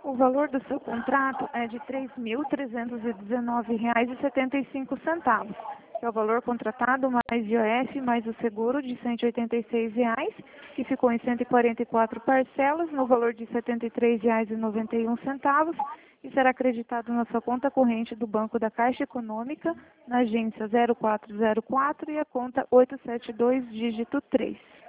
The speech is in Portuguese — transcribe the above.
O valor do seu contrato é de R$ 3.319,75, que é o valor contratado mais IOF mais o seguro de R$ 186, que ficou em 144 parcelas, no valor de R$ 73,91, e será acreditado na sua conta corrente do Banco da Caixa Econômica, na agência 0404 e a conta 872, dígito 3.